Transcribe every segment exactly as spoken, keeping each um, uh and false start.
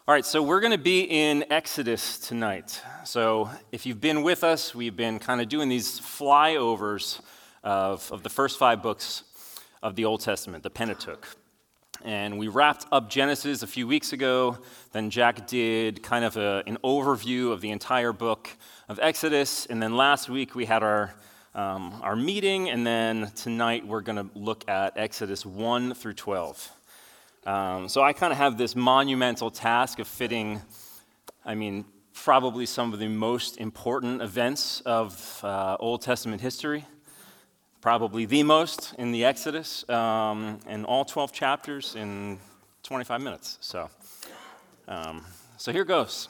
All right, so we're going to be in Exodus tonight. So if you've been with us, we've been kind of doing these flyovers of, of the first five books of the Old Testament, the Pentateuch. And we wrapped up Genesis a few weeks ago. Then Jack did kind of a, an overview of the entire book of Exodus. And then last week we had our, um, our meeting. And then tonight we're going to look at Exodus one through twelve. Um, so I kind of have this monumental task of fitting, I mean, probably some of the most important events of uh, Old Testament history, probably the most in the Exodus, um, and all twelve chapters in twenty-five minutes. So, um, so here goes.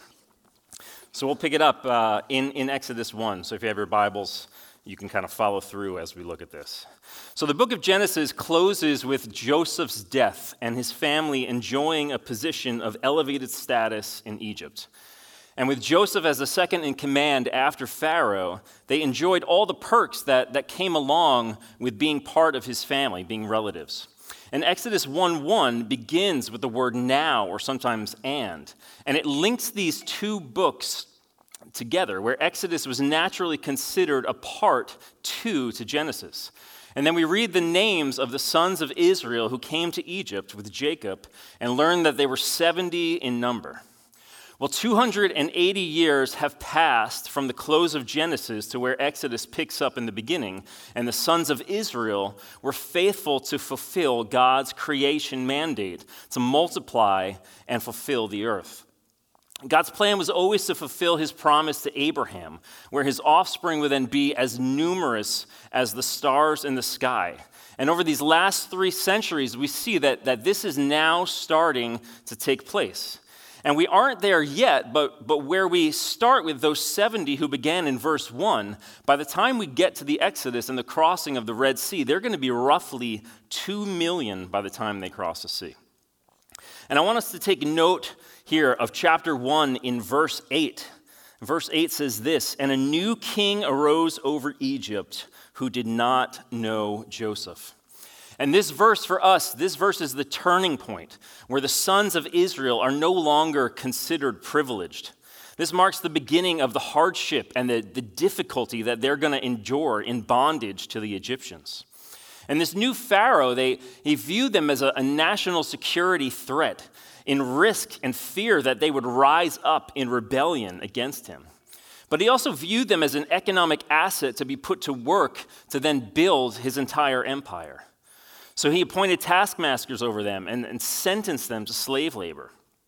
So we'll pick it up uh, in, in Exodus one. So if you have your Bibles, you can kind of follow through as we look at this. So the book of Genesis closes with Joseph's death and his family enjoying a position of elevated status in Egypt. And with Joseph as the second in command after Pharaoh, they enjoyed all the perks that, that came along with being part of his family, being relatives. And Exodus one one begins with the word now, or sometimes and, and it links these two books together, where Exodus was naturally considered a part two to Genesis. And then we read the names of the sons of Israel who came to Egypt with Jacob and learn that they were seventy in number. Well, two hundred eighty years have passed from the close of Genesis to where Exodus picks up in the beginning, and the sons of Israel were faithful to fulfill God's creation mandate to multiply and fulfill the earth. God's plan was always to fulfill his promise to Abraham, where his offspring would then be as numerous as the stars in the sky. And over these last three centuries, we see that, that this is now starting to take place. And we aren't there yet, but, but where we start with those seventy who began in verse one, by the time we get to the Exodus and the crossing of the Red Sea, they're going to be roughly two million by the time they cross the sea. And I want us to take note here of chapter one in verse eight. Verse eight says this, "And a new king arose over Egypt who did not know Joseph." And this verse for us, this verse is the turning point where the sons of Israel are no longer considered privileged. This marks the beginning of the hardship and the, the difficulty that they're going to endure in bondage to the Egyptians. And this new Pharaoh, they, he viewed them as a, a national security threat, in risk and fear that they would rise up in rebellion against him. But he also viewed them as an economic asset to be put to work to then build his entire empire. So he appointed taskmasters over them and, and sentenced them to slave labor.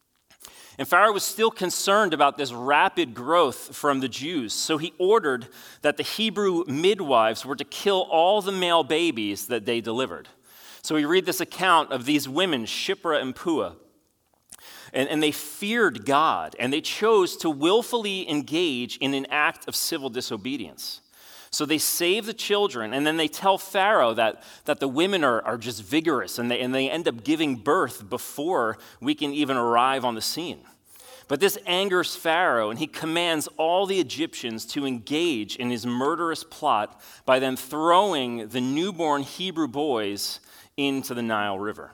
And Pharaoh was still concerned about this rapid growth from the Jews, so he ordered that the Hebrew midwives were to kill all the male babies that they delivered. So we read this account of these women, Shiphrah and Puah, and, and they feared God, and they chose to willfully engage in an act of civil disobedience. So they save the children, and then they tell Pharaoh that, that the women are, are just vigorous, and they, and they end up giving birth before we can even arrive on the scene. But this angers Pharaoh, and he commands all the Egyptians to engage in his murderous plot by then throwing the newborn Hebrew boys into the Nile River.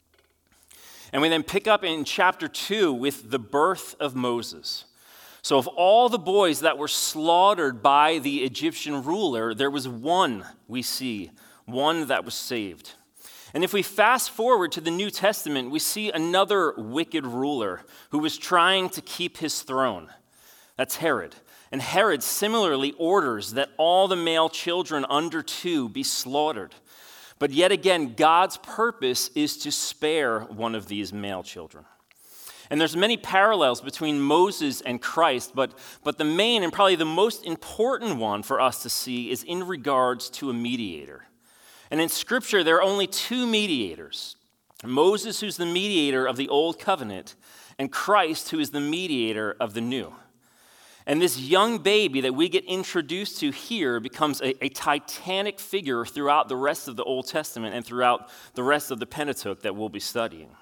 And we then pick up in chapter two with the birth of Moses. So of all the boys that were slaughtered by the Egyptian ruler, there was one, we see, one that was saved. And if we fast forward to the New Testament, we see another wicked ruler who was trying to keep his throne. That's Herod. And Herod similarly orders that all the male children under two be slaughtered. But yet again, God's purpose is to spare one of these male children. And there's many parallels between Moses and Christ, but, but the main and probably the most important one for us to see is in regards to a mediator. And in Scripture, there are only two mediators. Moses, who's the mediator of the Old Covenant, and Christ, who is the mediator of the New. And this young baby that we get introduced to here becomes a, a titanic figure throughout the rest of the Old Testament and throughout the rest of the Pentateuch that we'll be studying.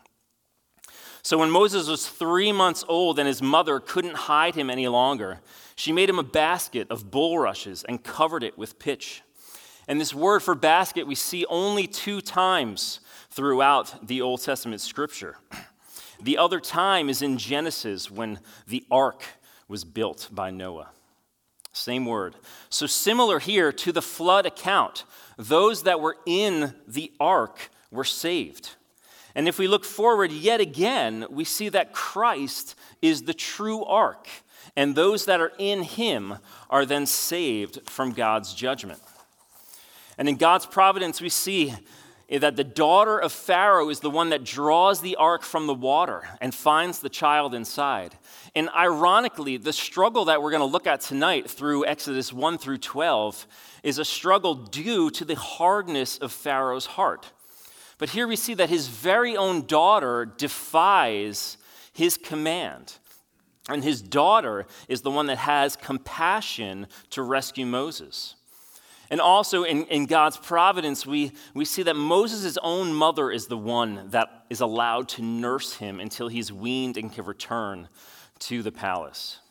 So when Moses was three months old and his mother couldn't hide him any longer, she made him a basket of bulrushes and covered it with pitch. And this word for basket we see only two times throughout the Old Testament scripture. The other time is in Genesis when the ark was built by Noah. Same word. So similar here to the flood account, those that were in the ark were saved. And if we look forward yet again, we see that Christ is the true ark, and those that are in him are then saved from God's judgment. And in God's providence, we see that the daughter of Pharaoh is the one that draws the ark from the water and finds the child inside. And ironically, the struggle that we're going to look at tonight through Exodus one through twelve is a struggle due to the hardness of Pharaoh's heart. But here we see that his very own daughter defies his command. And his daughter is the one that has compassion to rescue Moses. And also in, in God's providence, we, we see that Moses' own mother is the one that is allowed to nurse him until he's weaned and can return to the palace.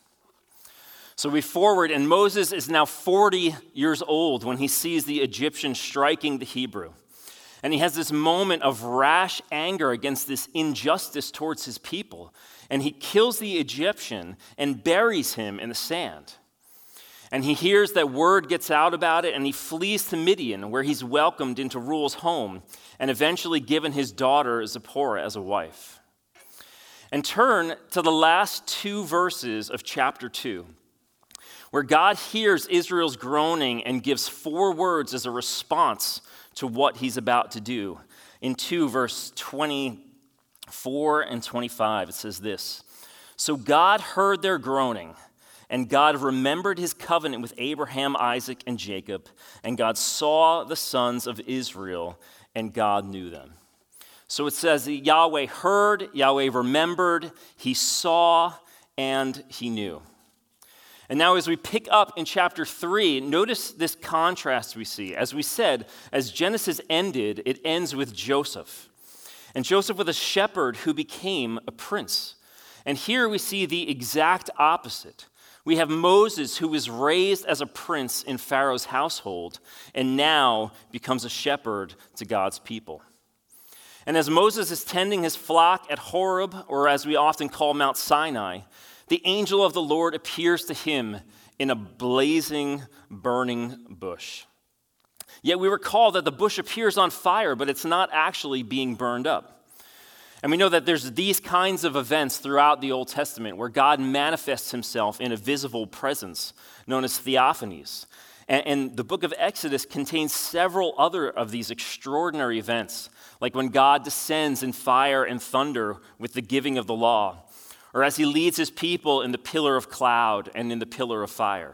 So we forward, and Moses is now forty years old when he sees the Egyptian striking the Hebrew. And he has this moment of rash anger against this injustice towards his people. And he kills the Egyptian and buries him in the sand. And he hears that word gets out about it, and he flees to Midian, where he's welcomed into Reuel's home and eventually given his daughter Zipporah as a wife. And turn to the last two verses of chapter two, where God hears Israel's groaning and gives four words as a response to what he's about to do. In two, verse twenty-four and twenty-five, it says this: "So God heard their groaning, and God remembered his covenant with Abraham, Isaac, and Jacob, and God saw the sons of Israel, and God knew them." So it says that Yahweh heard, Yahweh remembered, he saw, and he knew. And now as we pick up in chapter three, notice this contrast we see. As we said, as Genesis ended, it ends with Joseph. And Joseph was a shepherd who became a prince. And here we see the exact opposite. We have Moses, who was raised as a prince in Pharaoh's household and now becomes a shepherd to God's people. And as Moses is tending his flock at Horeb, or as we often call Mount Sinai, the angel of the Lord appears to him in a blazing, burning bush. Yet we recall that the bush appears on fire, but it's not actually being burned up. And we know that there's these kinds of events throughout the Old Testament where God manifests himself in a visible presence known as theophanies. And, and the book of Exodus contains several other of these extraordinary events, like when God descends in fire and thunder with the giving of the law, or as he leads his people in the pillar of cloud and in the pillar of fire.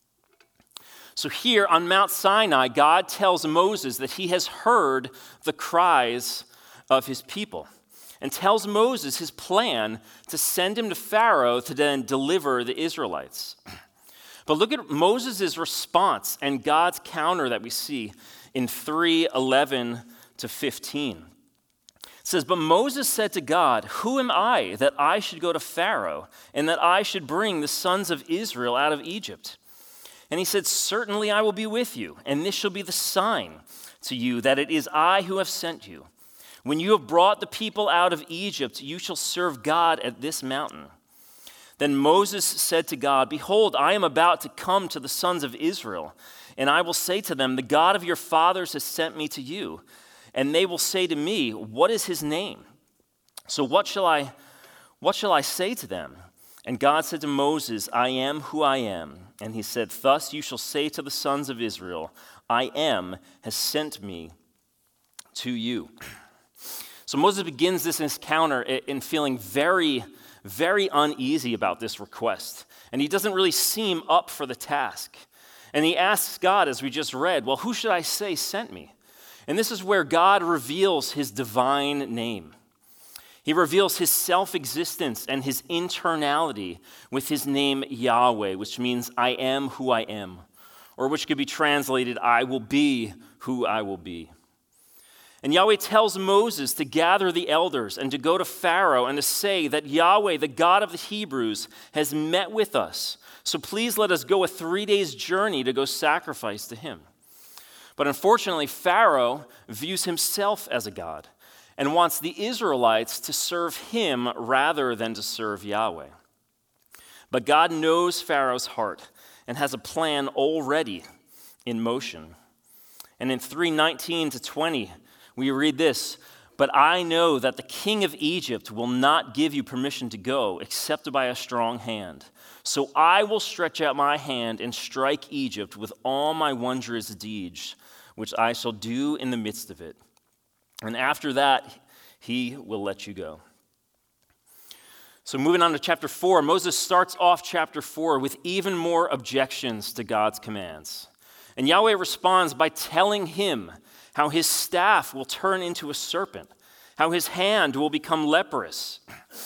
So here on Mount Sinai, God tells Moses that he has heard the cries of his people and tells Moses his plan to send him to Pharaoh to then deliver the Israelites. But look at Moses' response and God's counter that we see in three eleven to fifteen. It says, "But Moses said to God, 'Who am I that I should go to Pharaoh and that I should bring the sons of Israel out of Egypt?' And he said, 'Certainly I will be with you, and this shall be the sign to you that it is I who have sent you. When you have brought the people out of Egypt, you shall serve God at this mountain.' Then Moses said to God, 'Behold, I am about to come to the sons of Israel, and I will say to them, the God of your fathers has sent me to you. And they will say to me, what is his name? So what shall I, what shall I say to them?' And God said to Moses, 'I am who I am.' And he said, 'Thus you shall say to the sons of Israel, I am has sent me to you.'" So Moses begins this encounter in feeling very, very uneasy about this request. And he doesn't really seem up for the task. And he asks God, as we just read, "Well, who should I say sent me?" And this is where God reveals his divine name. He reveals his self-existence and his internality with his name Yahweh, which means I am who I am, or which could be translated, I will be who I will be. And Yahweh tells Moses to gather the elders and to go to Pharaoh and to say that Yahweh, the God of the Hebrews, has met with us. So please let us go a three days journey to go sacrifice to him. But unfortunately, Pharaoh views himself as a god. and wants the Israelites to serve him rather than to serve Yahweh. But God knows Pharaoh's heart and has a plan already in motion. And in three nineteen to twenty, we read this, "But I know that the king of Egypt will not give you permission to go except by a strong hand. So I will stretch out my hand and strike Egypt with all my wondrous deeds, which I shall do in the midst of it. And after that, he will let you go." So moving on to chapter four, Moses starts off chapter four with even more objections to God's commands. And Yahweh responds by telling him how his staff will turn into a serpent, how his hand will become leprous,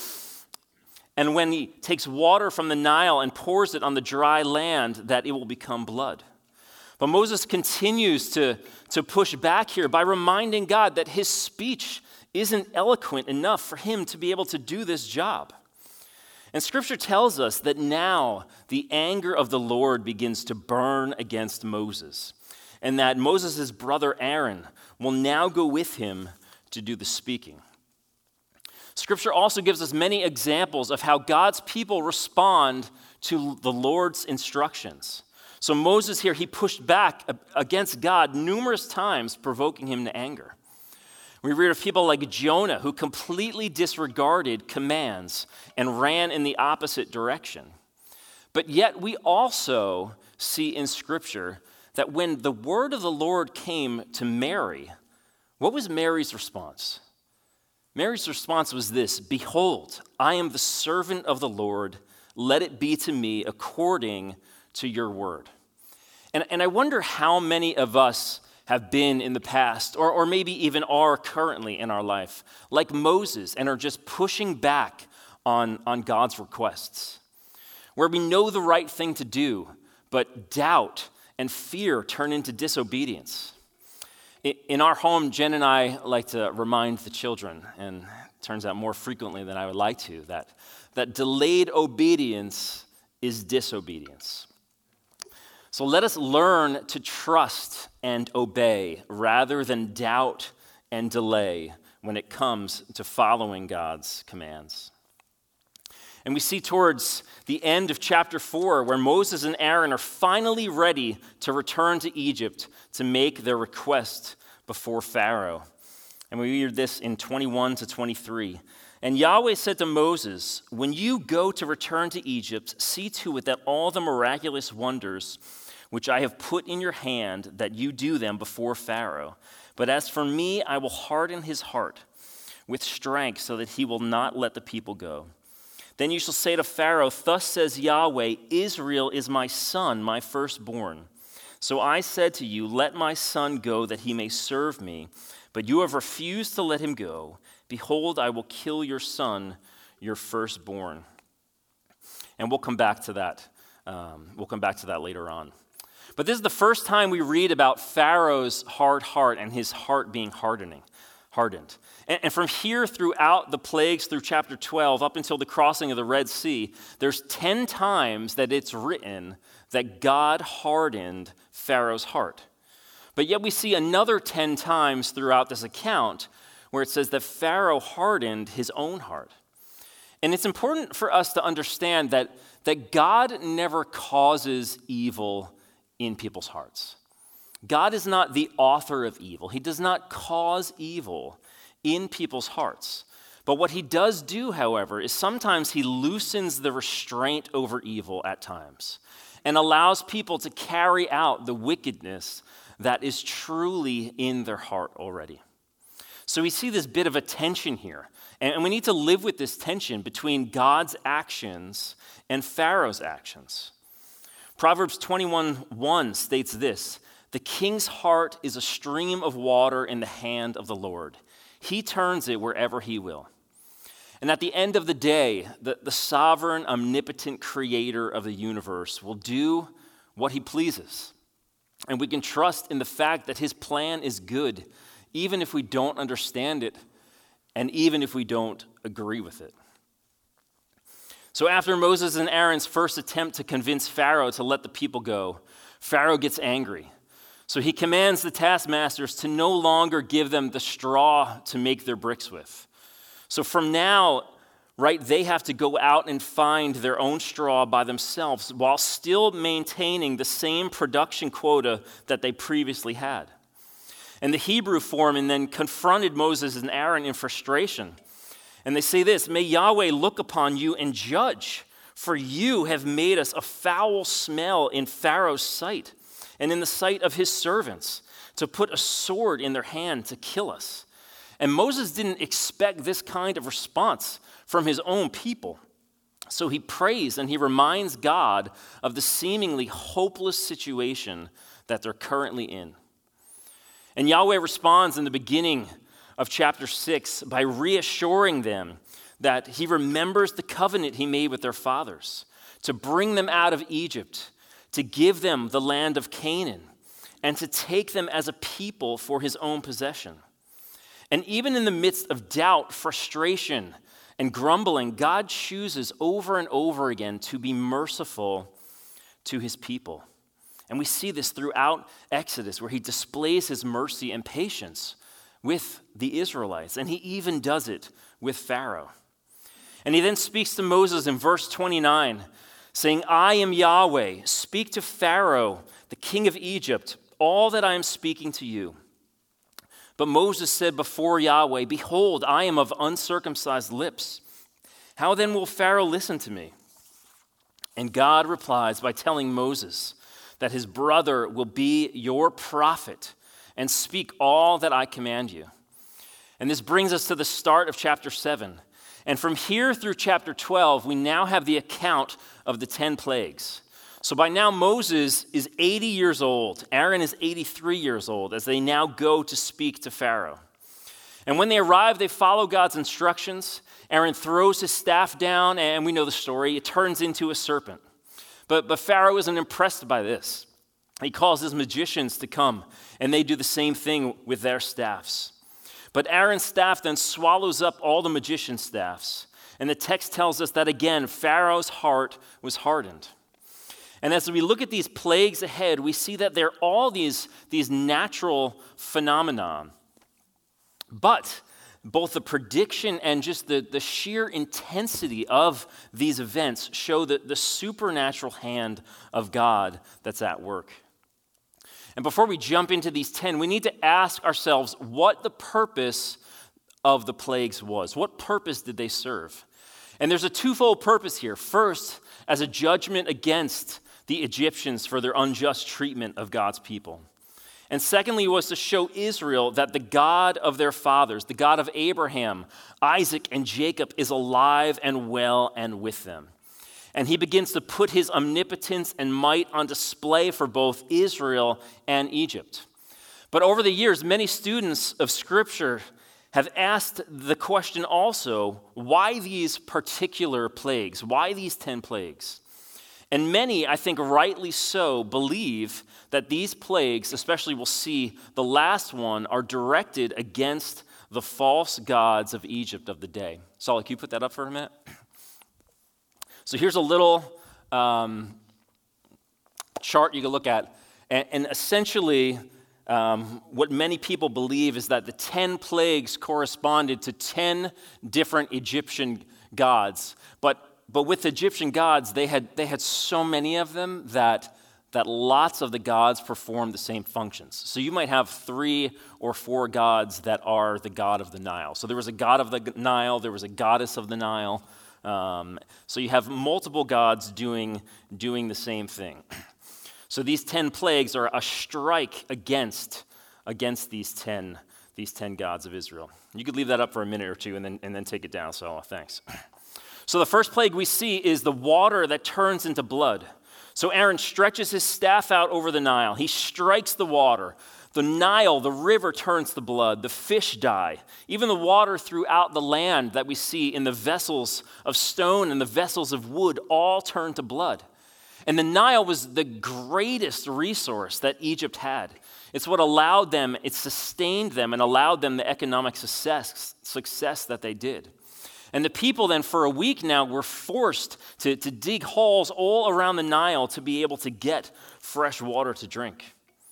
and when he takes water from the Nile and pours it on the dry land, that it will become blood. But Moses continues to, to push back here by reminding God that his speech isn't eloquent enough for him to be able to do this job. And Scripture tells us that now the anger of the Lord begins to burn against Moses, and that Moses' brother Aaron will now go with him to do the speaking. Scripture also gives us many examples of how God's people respond to the Lord's instructions. So Moses here, he pushed back against God numerous times, provoking him to anger. We read of people like Jonah, who completely disregarded commands and ran in the opposite direction. But yet we also see in Scripture that when the word of the Lord came to Mary, what was Mary's response? Mary's response was this: "Behold, I am the servant of the Lord. Let it be to me according to your word." And, and I wonder how many of us have been in the past, or, or maybe even are currently in our life, like Moses, and are just pushing back on, on God's requests, where we know the right thing to do, but doubt and fear turn into disobedience. In our home, Jen and I like to remind the children, and it turns out more frequently than I would like to, that, that delayed obedience is disobedience. So let us learn to trust and obey rather than doubt and delay when it comes to following God's commands. And we see towards the end of chapter four where Moses and Aaron are finally ready to return to Egypt to make their request before Pharaoh. And we read this in twenty-one to twenty-three. "And Yahweh said to Moses, when you go to return to Egypt, see to it that all the miraculous wonders which I have put in your hand, that you do them before Pharaoh. But as for me, I will harden his heart with strength so that he will not let the people go. Then you shall say to Pharaoh, thus says Yahweh, Israel is my son, my firstborn. So I said to you, let my son go that he may serve me. But you have refused to let him go. Behold, I will kill your son, your firstborn." And we'll come back to that. Um, we'll come back to that later on. But this is the first time we read about Pharaoh's hard heart and his heart being hardening, hardened. And, and from here throughout the plagues through chapter twelve, up until the crossing of the Red Sea, there's ten times that it's written that God hardened Pharaoh's heart. But yet we see another ten times throughout this account where it says that Pharaoh hardened his own heart. And it's important for us to understand that, that God never causes evil in people's hearts. God is not the author of evil. He does not cause evil in people's hearts. But what he does do, however, is sometimes he loosens the restraint over evil at times and allows people to carry out the wickedness that is truly in their heart already. So we see this bit of a tension here, and we need to live with this tension between God's actions and Pharaoh's actions. Proverbs twenty-one one states this: "The king's heart is a stream of water in the hand of the Lord. He turns it wherever he will." And at the end of the day, the, the sovereign, omnipotent creator of the universe will do what he pleases. And we can trust in the fact that his plan is good, even if we don't understand it, and even if we don't agree with it. So after Moses and Aaron's first attempt to convince Pharaoh to let the people go, Pharaoh gets angry. So he commands the taskmasters to no longer give them the straw to make their bricks with. So from now, right, they have to go out and find their own straw by themselves while still maintaining the same production quota that they previously had. And the Hebrew foreman then confronted Moses and Aaron in frustration. And they say this, "May Yahweh look upon you and judge, for you have made us a foul smell in Pharaoh's sight and in the sight of his servants, to put a sword in their hand to kill us." And Moses didn't expect this kind of response from his own people. So he prays and he reminds God of the seemingly hopeless situation that they're currently in. And Yahweh responds in the beginning of chapter six by reassuring them that he remembers the covenant he made with their fathers to bring them out of Egypt, to give them the land of Canaan, and to take them as a people for his own possession. And even in the midst of doubt, frustration, and grumbling, God chooses over and over again to be merciful to his people. And we see this throughout Exodus, where he displays his mercy and patience with the Israelites. And he even does it with Pharaoh. And he then speaks to Moses in verse twenty-nine, saying, "I am Yahweh. Speak to Pharaoh, the king of Egypt, all that I am speaking to you." But Moses said before Yahweh, "Behold, I am of uncircumcised lips. How then will Pharaoh listen to me?" And God replies by telling Moses that his brother will be your prophet and speak all that I command you. And this brings us to the start of chapter seven. And from here through chapter twelve, we now have the account of the ten plagues. So by now, Moses is eighty years old. Aaron is eighty-three years old as they now go to speak to Pharaoh. And when they arrive, they follow God's instructions. Aaron throws his staff down, and we know the story. It turns into a serpent. But, but Pharaoh isn't impressed by this. He calls his magicians to come, and they do the same thing with their staffs. But Aaron's staff then swallows up all the magicians' staffs. And the text tells us that, again, Pharaoh's heart was hardened. And as we look at these plagues ahead, we see that they're all these, these natural phenomena. But both the prediction and just the, the sheer intensity of these events show the, the supernatural hand of God that's at work. And before we jump into these ten, we need to ask ourselves what the purpose of the plagues was. What purpose did they serve? And there's a twofold purpose here. First, as a judgment against the Egyptians for their unjust treatment of God's people. And secondly, was to show Israel that the God of their fathers, the God of Abraham, Isaac, and Jacob, is alive and well and with them. And he begins to put his omnipotence and might on display for both Israel and Egypt. But over the years, many students of Scripture have asked the question also, why these particular plagues? Why these ten plagues? And many, I think rightly so, believe that these plagues, especially we'll see the last one, are directed against the false gods of Egypt of the day. Solly, can you put that up for a minute? So here's a little um, chart you can look at. And, and essentially, um, what many people believe is that the ten plagues corresponded to ten different Egyptian gods. But But with Egyptian gods, they had they had so many of them that, that lots of the gods performed the same functions. So you might have three or four gods that are the god of the Nile. So there was a god of the Nile, there was a goddess of the Nile. Um, so you have multiple gods doing, doing the same thing. So these ten plagues are a strike against, against these ten, these ten gods of Israel. You could leave that up for a minute or two and then, and then take it down, so thanks. So the first plague we see is the water that turns into blood. So Aaron stretches his staff out over the Nile. He strikes the water. The Nile, the river, turns to blood. The fish die. Even the water throughout the land that we see in the vessels of stone and the vessels of wood all turn to blood. And the Nile was the greatest resource that Egypt had. It's what allowed them, it sustained them and allowed them the economic success, success that they did. And the people then for a week now were forced to, to dig holes all around the Nile to be able to get fresh water to drink.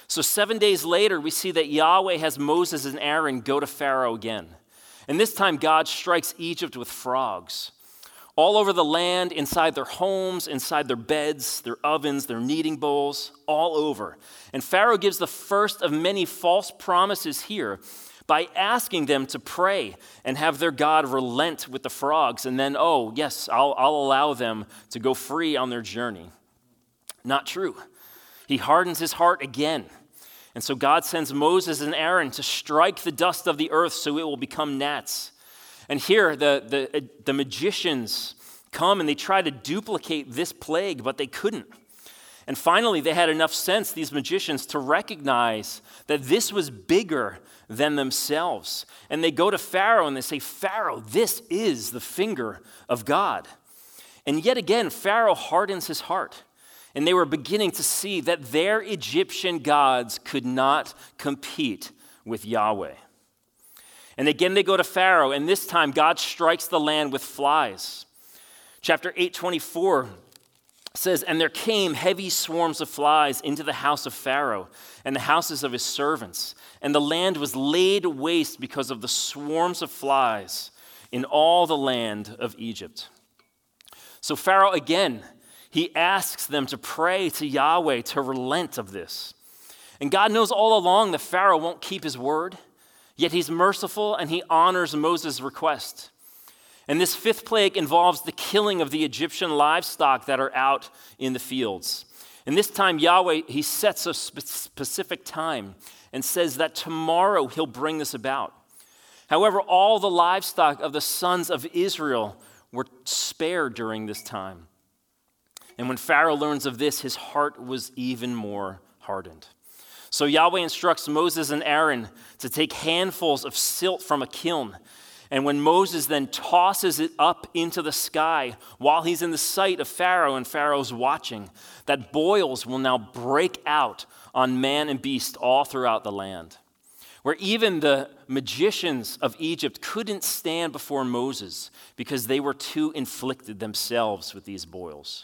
So seven days later, we see that Yahweh has Moses and Aaron go to Pharaoh again. And this time, God strikes Egypt with frogs. All over the land, inside their homes, inside their beds, their ovens, their kneading bowls, all over. And Pharaoh gives the first of many false promises here by asking them to pray and have their God relent with the frogs. And then, oh, yes, I'll, I'll allow them to go free on their journey. Not true. He hardens his heart again. And so God sends Moses and Aaron to strike the dust of the earth so it will become gnats. And here the, the, the magicians come and they try to duplicate this plague, but they couldn't. And finally, they had enough sense, these magicians, to recognize that this was bigger than themselves. And they go to Pharaoh and they say, Pharaoh, this is the finger of God. And yet again, Pharaoh hardens his heart. And they were beginning to see that their Egyptian gods could not compete with Yahweh. And again, they go to Pharaoh, and this time God strikes the land with flies. Chapter eight twenty-four says, and there came heavy swarms of flies into the house of Pharaoh and the houses of his servants. And the land was laid waste because of the swarms of flies in all the land of Egypt. So Pharaoh again, he asks them to pray to Yahweh to relent of this. And God knows all along that Pharaoh won't keep his word, yet he's merciful and he honors Moses' request. And this fifth plague involves the killing of the Egyptian livestock that are out in the fields. And this time Yahweh, he sets a specific time and says that tomorrow he'll bring this about. However, all the livestock of the sons of Israel were spared during this time. And when Pharaoh learns of this, his heart was even more hardened. So Yahweh instructs Moses and Aaron to take handfuls of silt from a kiln. And when Moses then tosses it up into the sky while he's in the sight of Pharaoh and Pharaoh's watching, that boils will now break out on man and beast all throughout the land, where even the magicians of Egypt couldn't stand before Moses because they were too inflicted themselves with these boils.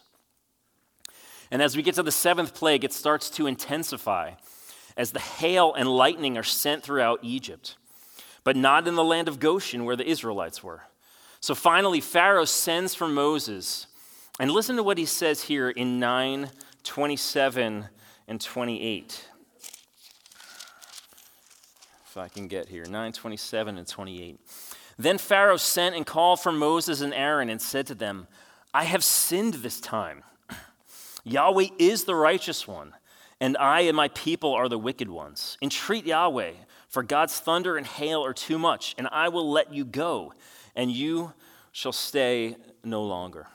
And as we get to the seventh plague, it starts to intensify as the hail and lightning are sent throughout Egypt, but not in the land of Goshen where the Israelites were. So finally, Pharaoh sends for Moses. And listen to what he says here in nine twenty-seven and twenty-eight. If I can get here, nine twenty-seven and twenty-eight. Then Pharaoh sent and called for Moses and Aaron and said to them, I have sinned this time. Yahweh is the righteous one, and I and my people are the wicked ones. Entreat Yahweh, for God's thunder and hail are too much, and I will let you go, and you shall stay no longer.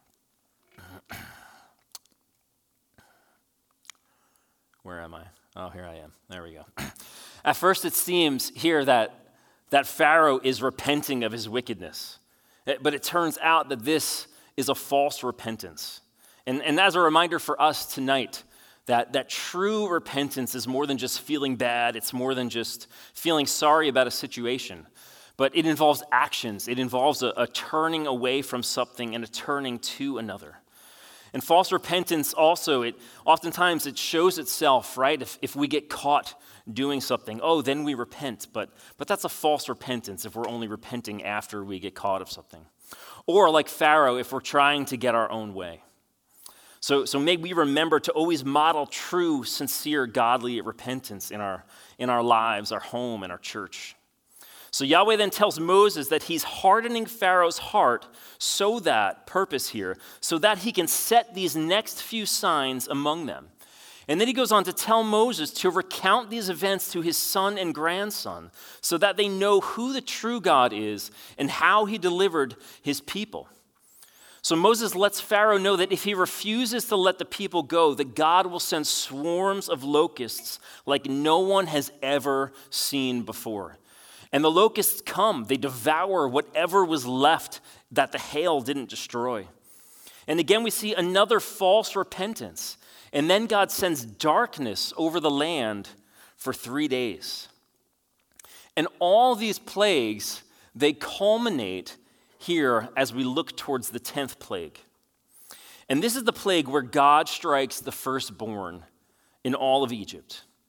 Where am I? Oh, here I am. There we go. At first it seems here that, that Pharaoh is repenting of his wickedness, but it turns out that this is a false repentance. And, and as a reminder for us tonight, that, that true repentance is more than just feeling bad. It's more than just feeling sorry about a situation. But it involves actions. It involves a, a turning away from something and a turning to another. And false repentance also, it oftentimes it shows itself, right? If, if we get caught doing something, oh, then we repent. But, but that's a false repentance if we're only repenting after we get caught of something. Or like Pharaoh, if we're trying to get our own way. So, so may we remember to always model true, sincere, godly repentance in our, in our lives, our home, and our church. So Yahweh then tells Moses that he's hardening Pharaoh's heart so that, purpose here, so that he can set these next few signs among them. And then he goes on to tell Moses to recount these events to his son and grandson so that they know who the true God is and how he delivered his people. So Moses lets Pharaoh know that if he refuses to let the people go, that God will send swarms of locusts like no one has ever seen before. And the locusts come, they devour whatever was left that the hail didn't destroy. And again, we see another false repentance. And then God sends darkness over the land for three days. And all these plagues, they culminate here as we look towards the tenth plague. And this is the plague where God strikes the firstborn in all of Egypt.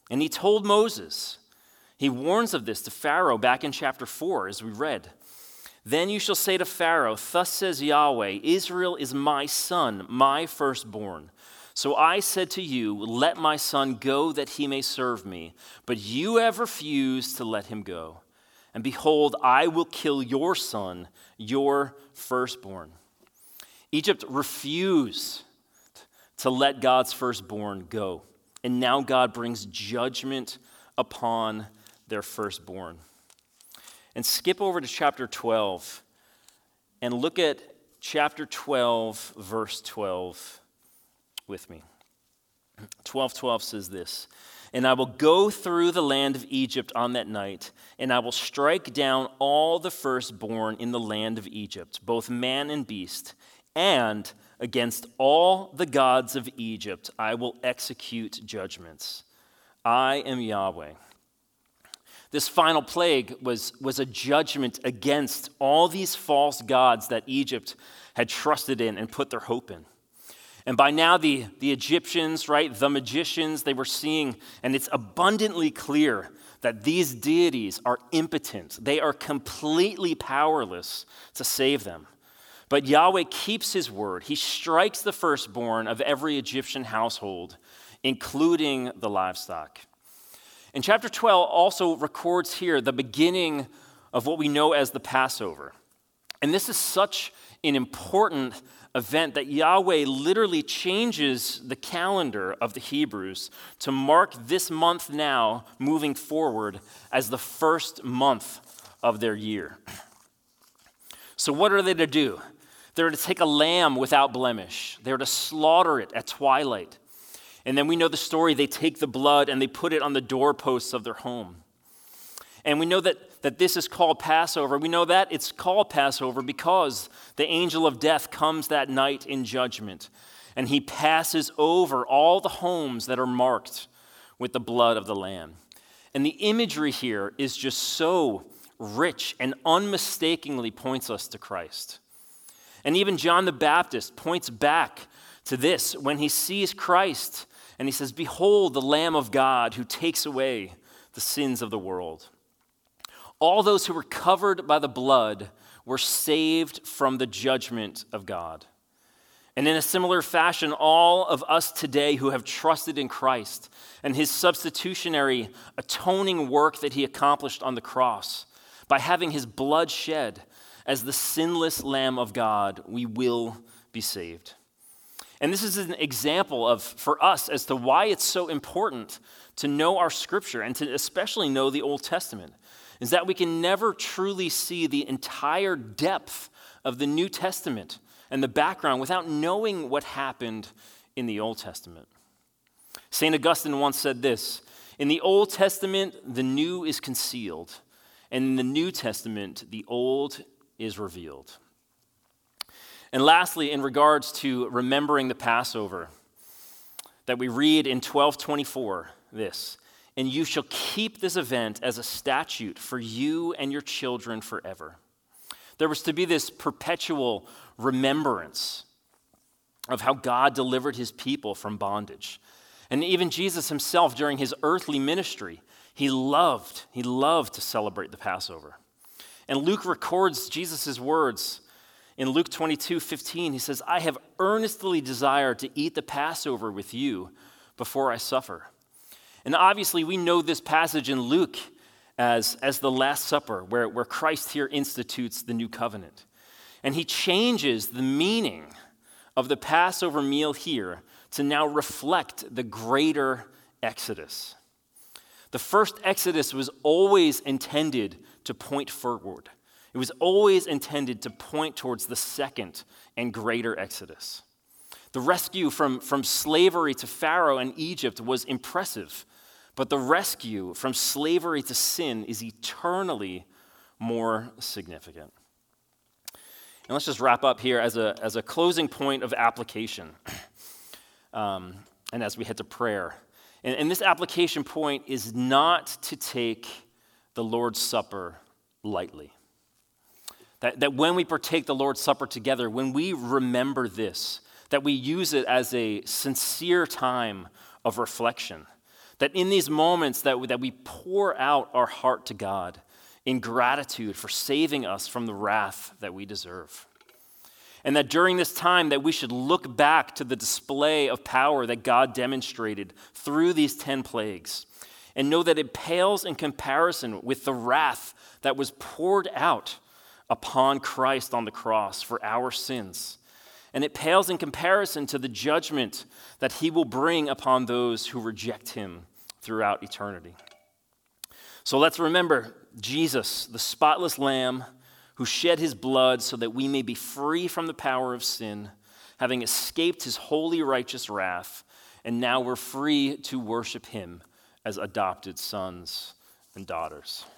And he told Moses, he warns of this to Pharaoh back in chapter four, as we read. Then you shall say to Pharaoh, thus says Yahweh, Israel is my son, my firstborn. So I said to you, let my son go that he may serve me. But you have refused to let him go. And behold, I will kill your son, your firstborn. Egypt refused to let God's firstborn go. And now God brings judgment upon their firstborn. And skip over to chapter twelve and look at chapter twelve, verse twelve with me. twelve twelve says this, and I will go through the land of Egypt on that night, and I will strike down all the firstborn in the land of Egypt, both man and beast, and against all the gods of Egypt I will execute judgments. I am Yahweh. This final plague was, was a judgment against all these false gods that Egypt had trusted in and put their hope in. And by now, the, the Egyptians, right, the magicians, they were seeing, and it's abundantly clear that these deities are impotent. They are completely powerless to save them. But Yahweh keeps his word. He strikes the firstborn of every Egyptian household, including the livestock. And chapter twelve also records here the beginning of what we know as the Passover. And this is such an important event that Yahweh literally changes the calendar of the Hebrews to mark this month now, moving forward, as the first month of their year. So what are they to do? They're to take a lamb without blemish. They're to slaughter it at twilight. And then we know the story. They take the blood and they put it on the doorposts of their home. And we know that, that this is called Passover. We know that it's called Passover because the angel of death comes that night in judgment. And he passes over all the homes that are marked with the blood of the lamb. And the imagery here is just so rich and unmistakably points us to Christ. And even John the Baptist points back to this when he sees Christ and he says, behold the Lamb of God who takes away the sins of the world. All those who were covered by the blood were saved from the judgment of God. And in a similar fashion, all of us today who have trusted in Christ and his substitutionary atoning work that he accomplished on the cross, by having his blood shed as the sinless Lamb of God, we will be saved. And this is an example of, for us, as to why it's so important to know our Scripture and to especially know the Old Testament, is that we can never truly see the entire depth of the New Testament and the background without knowing what happened in the Old Testament. Saint Augustine once said this, in the Old Testament, the new is concealed, and in the New Testament, the old is revealed. And lastly, in regards to remembering the Passover, that we read in twelve twenty-four, this, and you shall keep this event as a statute for you and your children forever. There was to be this perpetual remembrance of how God delivered his people from bondage. And even Jesus himself, during his earthly ministry, he loved, he loved to celebrate the Passover. And Luke records Jesus' words in Luke twenty-two fifteen. He says, I have earnestly desired to eat the Passover with you before I suffer. And obviously we know this passage in Luke as, as the Last Supper, where, where Christ here institutes the new covenant. And he changes the meaning of the Passover meal here to now reflect the greater Exodus. The first Exodus was always intended to point forward. It was always intended to point towards the second and greater Exodus. The rescue from, from slavery to Pharaoh and Egypt was impressive, but the rescue from slavery to sin is eternally more significant. And let's just wrap up here as a, as a closing point of application, um, and as we head to prayer. And, and this application point is not to take the Lord's Supper lightly. That, that when we partake the Lord's Supper together, when we remember this, that we use it as a sincere time of reflection, That in these moments that we, that we pour out our heart to God in gratitude for saving us from the wrath that we deserve. And that during this time that we should look back to the display of power that God demonstrated through these ten plagues and know that it pales in comparison with the wrath that was poured out upon Christ on the cross for our sins. And it pales in comparison to the judgment that he will bring upon those who reject him throughout eternity. So let's remember Jesus, the spotless Lamb, who shed his blood so that we may be free from the power of sin, having escaped his holy righteous wrath, and now we're free to worship him as adopted sons and daughters.